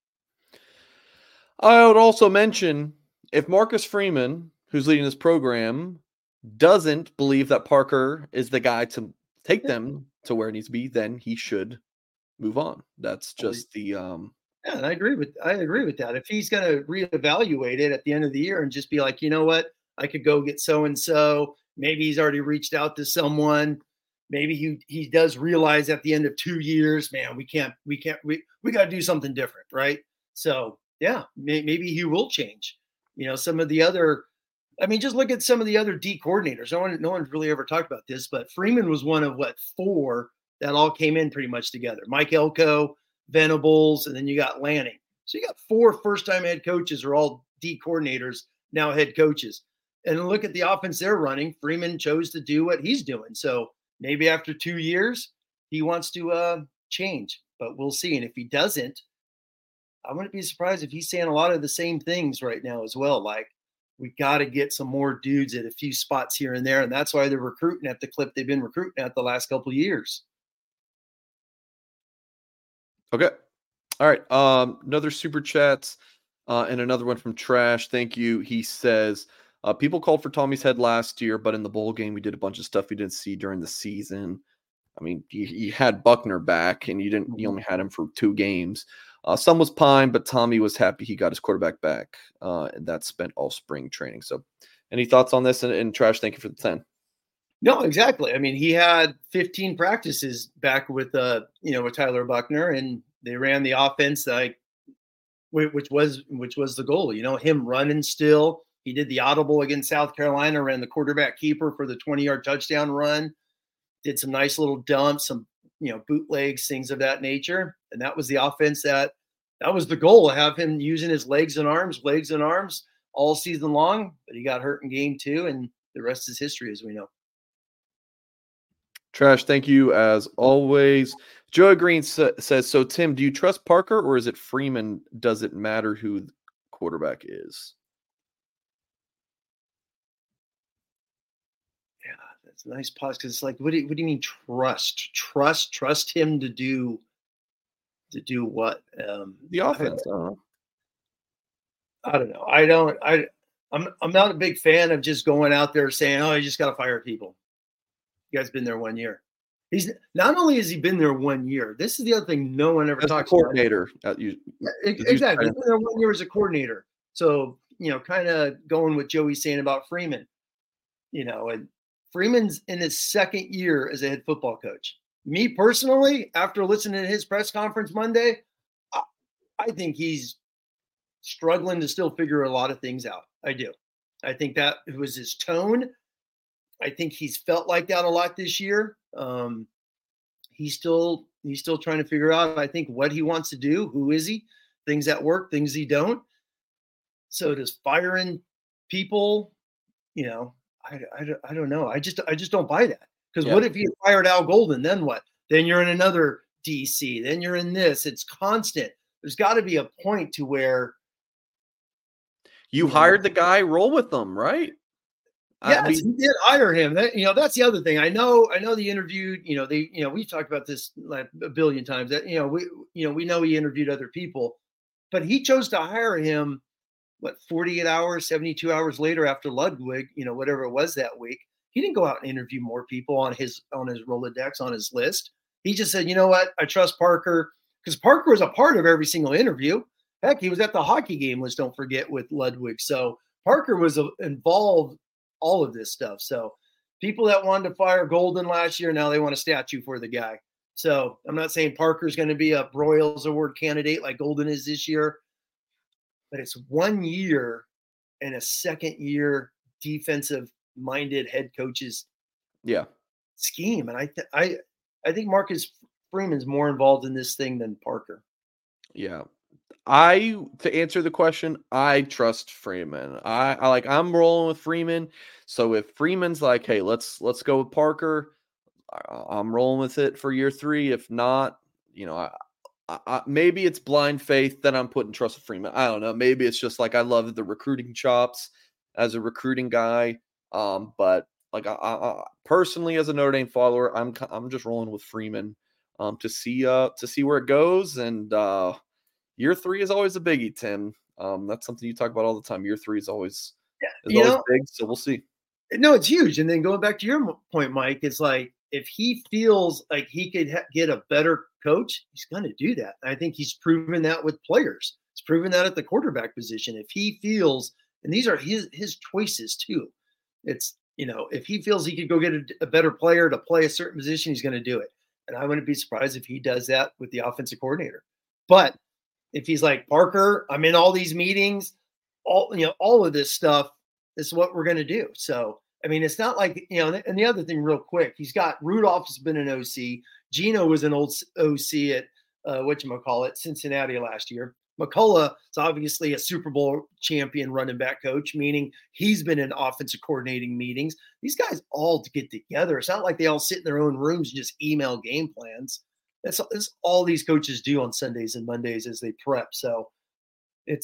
C: I would also mention, if Marcus Freeman, who's leading this program, doesn't believe that Parker is the guy to take them to where it needs to be, then he should move on. That's just the
D: Yeah, and I agree with that. If he's going to reevaluate it at the end of the year and just be like, you know what, I could go get so and so. Maybe he's already reached out to someone. Maybe he does realize at the end of 2 years, man, we got to do something different, right? So yeah, maybe he will change. Some of the other, just look at some of the other D coordinators. No one's really ever talked about this, but Freeman was one of 4 that all came in pretty much together. Mike Elko, Venables, and then you got Lanning. So you got 4 first-time head coaches are all D coordinators, now head coaches. And look at the offense they're running. Freeman chose to do what he's doing. So maybe after 2 years, he wants to change, but we'll see. And if he doesn't, I wouldn't be surprised if he's saying a lot of the same things right now as well. Like, we got to get some more dudes at a few spots here and there. And that's why they're recruiting at the clip they've been recruiting at the last couple of years.
C: Okay. All right. Another super chat and another one from Trash. Thank you. He says, people called for Tommy's head last year, but in the bowl game, we did a bunch of stuff we didn't see during the season. You had Buckner back, and you only had him for 2 games. Some was Pine, but Tommy was happy he got his quarterback back, and that spent all spring training. So, any thoughts on this? And Trash, thank you for the 10.
D: No, exactly. He had 15 practices back with Tyler Buckner, and they ran the offense which was the goal. Him running still. He did the audible against South Carolina, ran the quarterback keeper for the 20-yard touchdown run, did some nice little dumps, some, bootlegs, things of that nature. And that was the offense that was the goal, have him using his legs and arms all season long. But he got hurt in game 2, and the rest is history, as we know.
C: Trash, thank you as always. Joe Green says, so Tim, do you trust Parker or is it Freeman? Does it matter who the quarterback is?
D: Yeah, that's a nice pause, because it's like, what do you mean trust? Trust him to do what?
C: The offense.
D: I don't know. I'm not a big fan of just going out there saying, oh, you just got to fire people. You guys been there 1 year. He's not only has he been there 1 year. This is the other thing no one ever talks
C: coordinator
D: about. Exactly. He's been there 1 year as a coordinator. So, kind of going with Joey's saying about Freeman, and Freeman's in his second year as a head football coach. Me personally, after listening to his press conference Monday, I think he's struggling to still figure a lot of things out. I do. I think that it was his tone. I think he's felt like that a lot this year. He's still trying to figure out, I think, what he wants to do. Who is he? Things that work, things he don't. So does firing people, I don't know. I just don't buy that. Because what if you fired Al Golden? Then what? Then you're in another DC. Then you're in this. It's constant. There's got to be a point to where
C: you hired the guy, roll with them, right?
D: Yes, he did hire him. That's the other thing. I know the interviewed, we've talked about this like a billion times that, we know he interviewed other people, but he chose to hire him, 48 hours, 72 hours later after Ludwig, whatever it was that week. He didn't go out and interview more people on his Rolodex, on his list. He just said, you know what? I trust Parker, because Parker was a part of every single interview. Heck, he was at the hockey game, don't forget, with Ludwig. So Parker was involved all of this stuff. So people that wanted to fire Golden last year, now they want a statue for the guy. So I'm not saying Parker's going to be a Broyles Award candidate like Golden is this year, but it's 1 year and a second year defensive minded head coach's scheme. And I think Marcus Freeman's more involved in this thing than Parker.
C: Yeah. To answer the question, I trust Freeman. I'm rolling with Freeman. So if Freeman's like, hey, let's go with Parker, I'm rolling with it for year 3. If not, maybe it's blind faith that I'm putting trust with Freeman. I don't know. Maybe it's just like I love the recruiting chops as a recruiting guy. But like I personally, as a Notre Dame follower, I'm just rolling with Freeman to see where it goes. And year 3 is always a biggie, Tim. That's something you talk about all the time. Year 3 is always big, so we'll see.
D: No, it's huge. And then going back to your point, Mike, it's like if he feels like he could get a better coach, he's going to do that. I think he's proven that with players. He's proven that at the quarterback position. If he feels, and these are his choices too. It's, if he feels he could go get a better player to play a certain position, he's going to do it. And I wouldn't be surprised if he does that with the offensive coordinator. But if he's like, Parker, I'm in all these meetings, all of this stuff, this is what we're going to do. So, I mean, it's not like, and the other thing real quick, he's got Rudolph has been an OC. Gino was an old OC at Cincinnati last year. McCullough is obviously a Super Bowl champion running back coach, meaning he's been in offensive coordinating meetings. These guys all get together. It's not like they all sit in their own rooms and just email game plans. That's all these coaches do on Sundays and Mondays as they prep. So it's,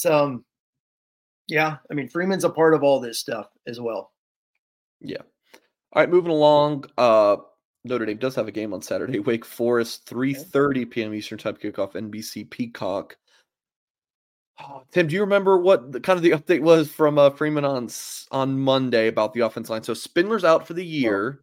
D: Freeman's a part of all this stuff as well.
C: Yeah. All right, moving along. Notre Dame does have a game on Saturday. Wake Forest, 3:30 p.m. Eastern Time kickoff, NBC Peacock. Oh, Tim, do you remember what the update was from Freeman on Monday about the offense line? So Spindler's out for the year,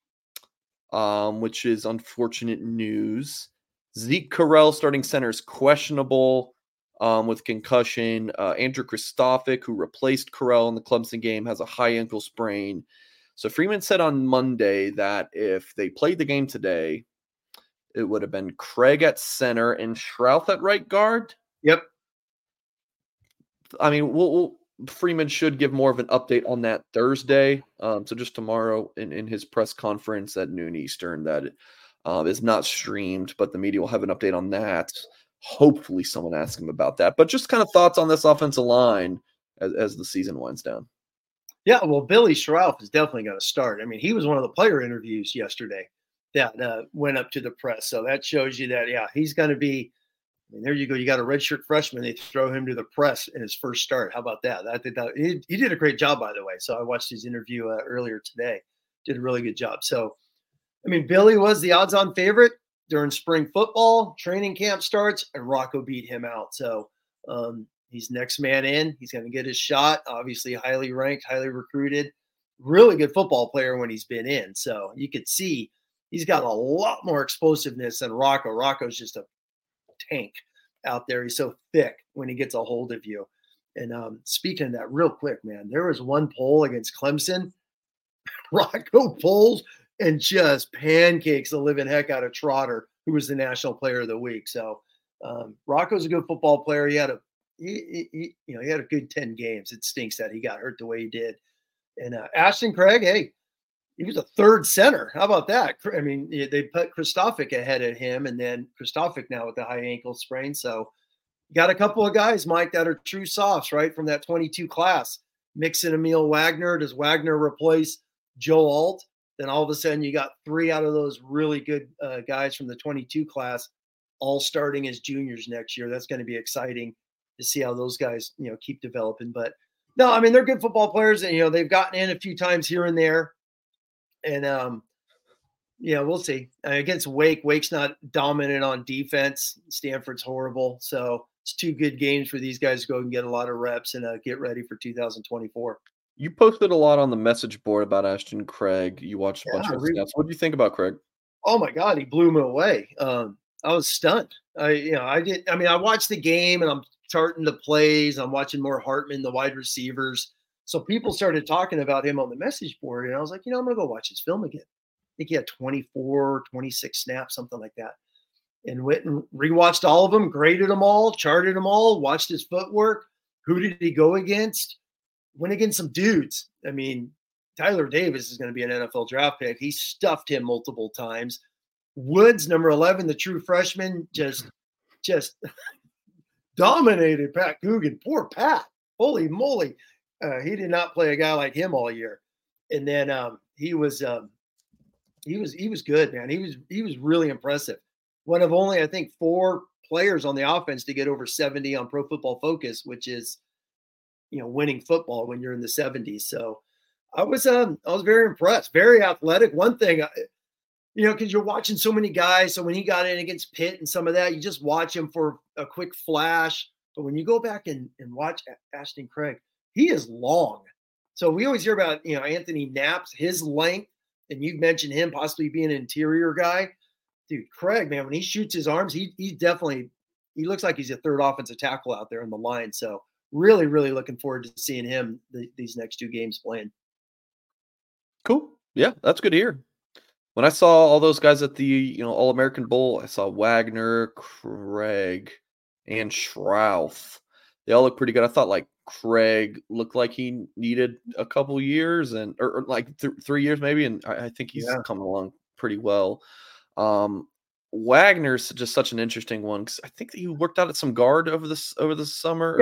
C: which is unfortunate news. Zeke Correll, starting center, is questionable with concussion. Andrew Kristofic, who replaced Correll in the Clemson game, has a high ankle sprain. So Freeman said on Monday that if they played the game today, it would have been Craig at center and Schrouth at right guard.
D: Yep.
C: I mean, Freeman should give more of an update on that Thursday. So just tomorrow in his press conference at noon Eastern that is not streamed, but the media will have an update on that. Hopefully someone asks him about that. But just kind of thoughts on this offensive line as the season winds down.
D: Yeah, well, Billy Schrauff is definitely going to start. I mean, he was one of the player interviews yesterday that went up to the press. So that shows you that, yeah, he's going to be – I mean, there you go. You got a redshirt freshman. They throw him to the press in his first start. How about that? I think that he did a great job, by the way. So I watched his interview earlier today. Did a really good job. So, I mean, Billy was the odds-on favorite during spring football. Training camp starts, and Rocco beat him out. So he's next man in. He's going to get his shot. Obviously, highly ranked, highly recruited. Really good football player when he's been in. So you could see he's got a lot more explosiveness than Rocco. Rocco's just a tank out there. He's so thick when he gets a hold of you. And speaking of that real quick, man, there was one poll against Clemson. Rocco pulls and just pancakes the living heck out of Trotter, who was the national player of the week. So Rocco's a good football player. He had a good 10 games. It stinks that he got hurt the way he did. And Ashton Craig, hey, he was a third center. How about that? I mean, they put Kristofic ahead of him, and then Kristofic now with the high ankle sprain. So you got a couple of guys, Mike, that are true softs, right, from that 22 class. Mixing Emil Wagner. Does Wagner replace Joe Alt? Then all of a sudden you got 3 out of those really good guys from the 22 class all starting as juniors next year. That's going to be exciting to see how those guys, keep developing. But no, I mean, they're good football players, and, they've gotten in a few times here and there. And, we'll see. Against Wake, Wake's not dominant on defense. Stanford's horrible. So it's 2 good games for these guys to go and get a lot of reps and get ready for 2024.
C: You posted a lot on the message board about Ashton Craig. You watched a bunch of snaps. What do you think about Craig?
D: Oh, my God, he blew me away. I was stunned. I watched the game, and I'm charting the plays. I'm watching more Hartman, the wide receivers. So people started talking about him on the message board, and I was like, I'm going to go watch his film again. I think he had 24, 26 snaps, something like that. And went and rewatched all of them, graded them all, charted them all, watched his footwork. Who did he go against? Went against some dudes. I mean, Tyler Davis is going to be an NFL draft pick. He stuffed him multiple times. Woods, number 11, the true freshman, just dominated Pat Coogan. Poor Pat. Holy moly. He did not play a guy like him all year. And then he was good, man. He was really impressive. One of only, I think, 4 players on the offense to get over 70 on Pro Football Focus, which is, winning football when you're in the 70s. So I was very impressed, very athletic. One thing, because you're watching so many guys. So when he got in against Pitt and some of that, you just watch him for a quick flash. But when you go back and watch Ashton Craig, he is long. So we always hear about, Anthony Knapp's, his length, and you mentioned him possibly being an interior guy. Dude, Craig, man, when he shoots his arms, he looks like he's a third offensive tackle out there in the line. So really, really looking forward to seeing him these next 2 games playing.
C: Cool. Yeah, that's good to hear. When I saw all those guys at the, All-American Bowl, I saw Wagner, Craig, and Schrauff. They all look pretty good. I thought, Craig looked like he needed a couple years or 3 years maybe, and I think he's coming along pretty well. Wagner's just such an interesting one because I think that he worked out at some guard over the summer.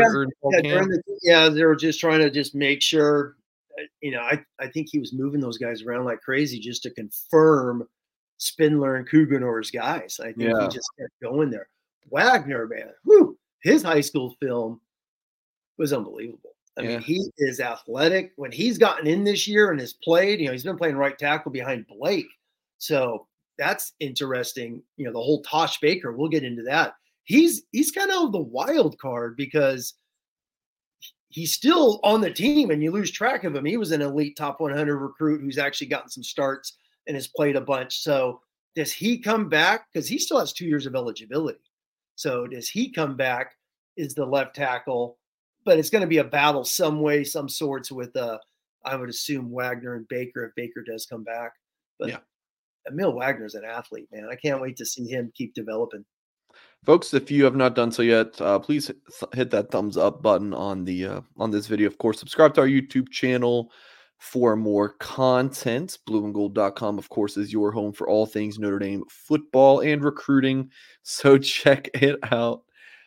D: They were just trying to just make sure. I think he was moving those guys around like crazy just to confirm Spindler and Couganor's guys. I think he just kept going there. Wagner, man, his high school film was unbelievable. I mean, he is athletic. When he's gotten in this year and has played, he's been playing right tackle behind Blake. So that's interesting. The whole Tosh Baker, we'll get into that. He's kind of the wild card because he's still on the team and you lose track of him. He was an elite top 100 recruit who's actually gotten some starts and has played a bunch. So does he come back? Because he still has 2 years of eligibility. So does he come back is the left tackle? But it's going to be a battle some way, some sorts with, I would assume, Wagner and Baker if Baker does come back. But Emil Wagner's an athlete, man. I can't wait to see him keep developing.
C: folks, if you have not done so yet, please hit that thumbs up button on the on this video. Of course, subscribe to our YouTube channel for more content. Blueandgold.com, of course, is your home for all things Notre Dame football and recruiting. So check it out.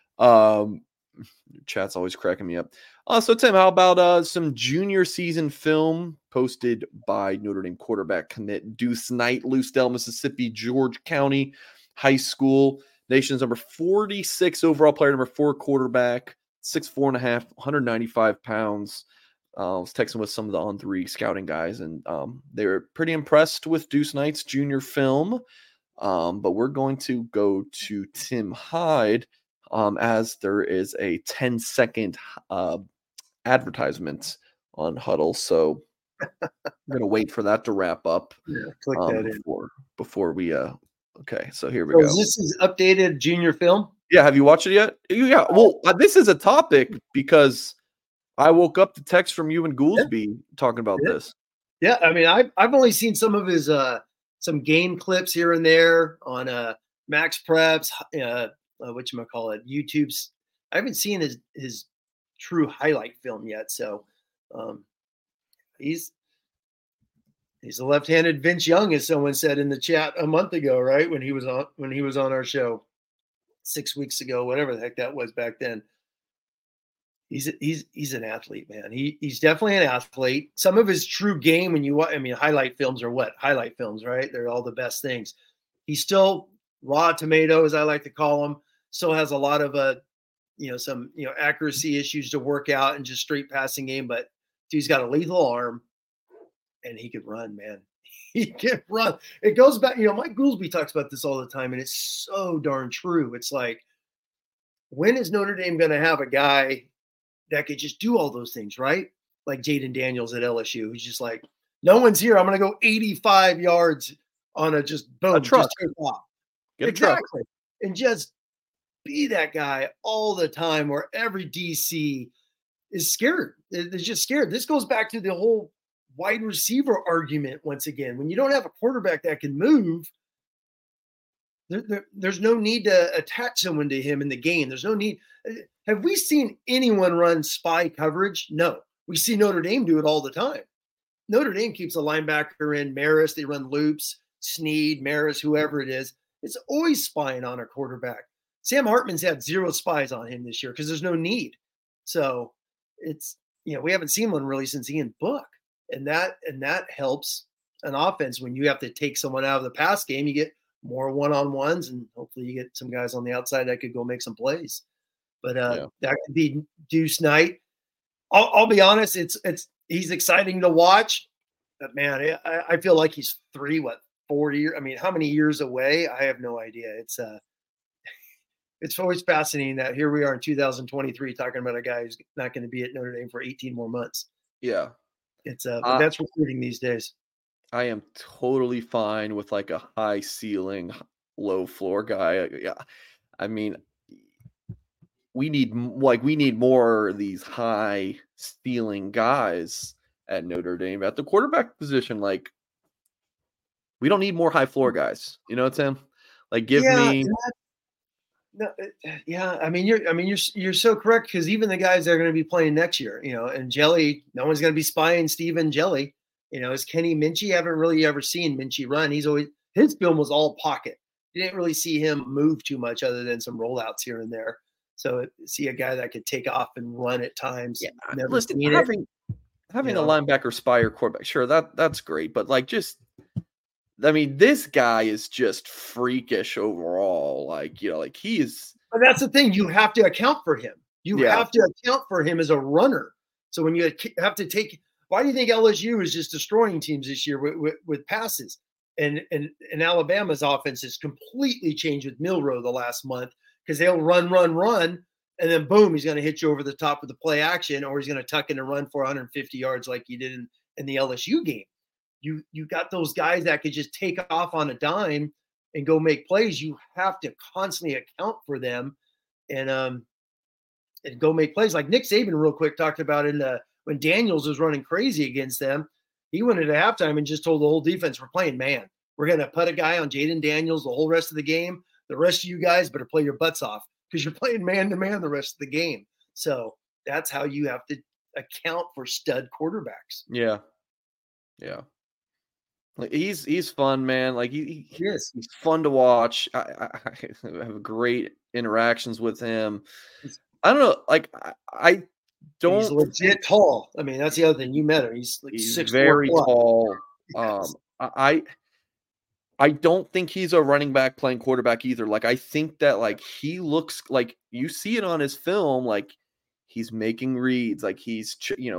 C: Chat's always cracking me up. So Tim, how about some junior season film posted by Notre Dame quarterback commit Deuce Knight, Lucedale, Mississippi, George County High School. Nation's number 46 overall player, number 4 quarterback, 6'4.5", 195 pounds. I was texting with some of the On3 scouting guys, and they were pretty impressed with Deuce Knight's junior film. But we're going to go to Tim Hyde as there is a 10-second advertisement on Huddle. So I'm going to wait for that to wrap up.
D: Yeah, click that
C: before we okay, so here we
D: go.
C: This
D: is updated junior film?
C: Yeah, have you watched it yet? Yeah, well, this is a topic because I woke up to text from you and Goolsby talking about this.
D: Yeah, I mean, I've only seen some of his some game clips here and there on Max Preps, whatchamacallit, YouTube's. I haven't seen his true highlight film yet, so he's a left-handed Vince Young, as someone said in the chat a month ago, right? When he was on our show 6 weeks ago, whatever the heck that was back then. He's an athlete, man. He's definitely an athlete. Some of his true game, when you watch, I mean, highlight films are what? Highlight films, right? They're all the best things. He's still raw tomato, as I like to call him. Still has a lot of some accuracy issues to work out and just straight passing game, but dude's got a lethal arm. And he could run, man. He can run. It goes back, Mike Goolsby talks about this all the time, and it's so darn true. It's like, when is Notre Dame going to have a guy that could just do all those things, right? Like Jaden Daniels at LSU, who's just like, no one's here. I'm going to go 85 yards on a just boom,
C: a truck.
D: Just take off.
C: Get
D: exactly. And just be that guy all the time, where every DC is scared. They're just scared. This goes back to the whole wide receiver argument once again. When you don't have a quarterback that can move, there's no need to attach someone to him in the game. There's no need. Have we seen anyone run spy coverage? No. We see Notre Dame do it all the time. Notre Dame keeps a linebacker in, Maris. They run loops, Sneed, Maris, whoever it is. It's always spying on a quarterback. Sam Hartman's had 0 spies on him this year because there's no need. So it's, we haven't seen one really since Ian Book. And that helps an offense when you have to take someone out of the pass game. You get more one-on-ones, and hopefully you get some guys on the outside that could go make some plays. But that could be Deuce Knight. I'll be honest, he's exciting to watch. But man, I feel like he's 4 years. I mean, how many years away? I have no idea. It's always fascinating that here we are in 2023 talking about a guy who's not going to be at Notre Dame for 18 more months.
C: Yeah.
D: It's but that's recruiting these days.
C: I am totally fine with like a high ceiling, low floor guy. Yeah. I mean, we need more of these high ceiling guys at Notre Dame at the quarterback position. Like, we don't need more high floor guys. You know, Tim? Like, give me.
D: No, yeah. I mean, you're so correct, because even the guys that are going to be playing next year, and Jelly, no one's going to be spying Stephen Jelly. Is Kenny Minchie? Haven't really ever seen Minchie run. His film was all pocket. You didn't really see him move too much other than some rollouts here and there. So see a guy that could take off and run at times.
C: Yeah, listen, having a linebacker spy or quarterback, sure, that's great, but this guy is just freakish overall. Like he is.
D: But that's the thing. You have to account for him. You have to account for him as a runner. So when you have to take, why do you think LSU is just destroying teams this year with passes? And Alabama's offense has completely changed with Milroe the last month, because they'll run, and then boom, he's going to hit you over the top of the play action, or he's going to tuck in and run for 150 yards like he did in the LSU game. You got those guys that could just take off on a dime and go make plays. You have to constantly account for them and go make plays. Like Nick Saban real quick talked about when Daniels was running crazy against them. He went into halftime and just told the whole defense, we're playing man. We're going to put a guy on Jaden Daniels the whole rest of the game. the rest of you guys better play your butts off because you're playing man-to-man the rest of the game. So that's how you have to account for stud quarterbacks.
C: Yeah. Yeah. Like he's fun, man. Like he's fun to watch. I have great interactions with him. I don't know. Like I don't.
D: He's legit tall. I mean, that's the other thing. You met him. He's like
C: he's
D: 6'4".
C: Very tall.
D: Yes.
C: I don't think he's a running back playing quarterback either. Like I think that like he looks like you see it on his film. Like he's making reads. Like he's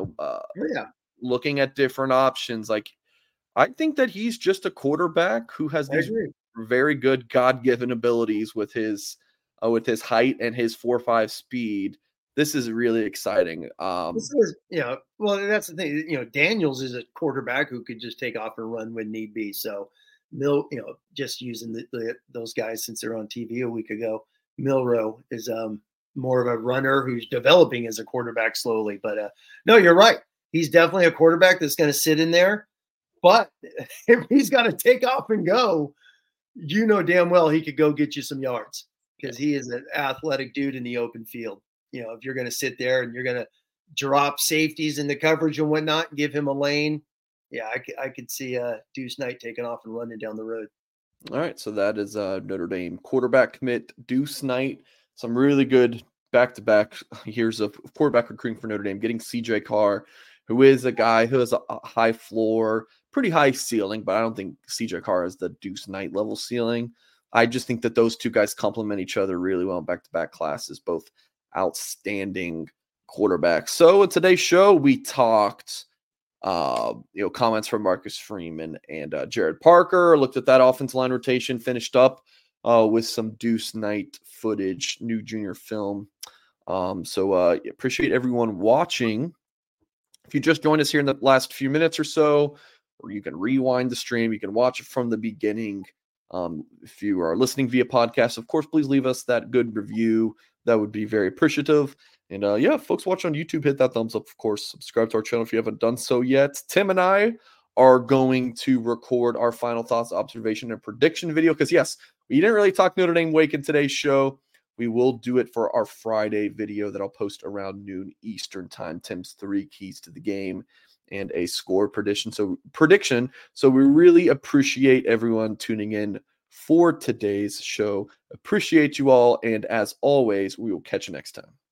C: looking at different options. Like I think that he's just a quarterback who has these very good God-given abilities with his height and his 4.5 speed. This is really exciting.
D: This is, well, that's the thing. Daniels is a quarterback who could just take off and run when need be. So, just using those guys since they're on TV a week ago, Milroe is more of a runner who's developing as a quarterback slowly. But no, you're right. He's definitely a quarterback that's going to sit in there. But if he's got to take off and go, damn well he could go get you some yards because he is an athletic dude in the open field. If you're going to sit there and you're going to drop safeties in the coverage and whatnot, and give him a lane. Yeah, I could see Deuce Knight taking off and running down the road.
C: All right, so that is Notre Dame quarterback commit Deuce Knight. Some really good back-to-back years of quarterback recruiting for Notre Dame, getting CJ Carr, who is a guy who has a high floor, pretty high ceiling, but I don't think CJ Carr has the Deuce Knight level ceiling. I just think that those two guys complement each other really well in back-to-back classes, both outstanding quarterbacks. So in today's show, we talked, comments from Marcus Freeman and Jared Parker, looked at that offensive line rotation, finished up with some Deuce Knight footage, new junior film. Appreciate everyone watching. If you just joined us here in the last few minutes or so, or you can rewind the stream, you can watch it from the beginning. If you are listening via podcast, of course, please leave us that good review. That would be very appreciative. And folks watch on YouTube, hit that thumbs up, of course. Subscribe to our channel if you haven't done so yet. Tim and I are going to record our final thoughts, observation, and prediction video because, yes, we didn't really talk Notre Dame Wake in today's show. We will do it for our Friday video that I'll post around noon Eastern time. Tim's 3 keys to the game and a score prediction. So we really appreciate everyone tuning in for today's show. Appreciate you all. And as always, we will catch you next time.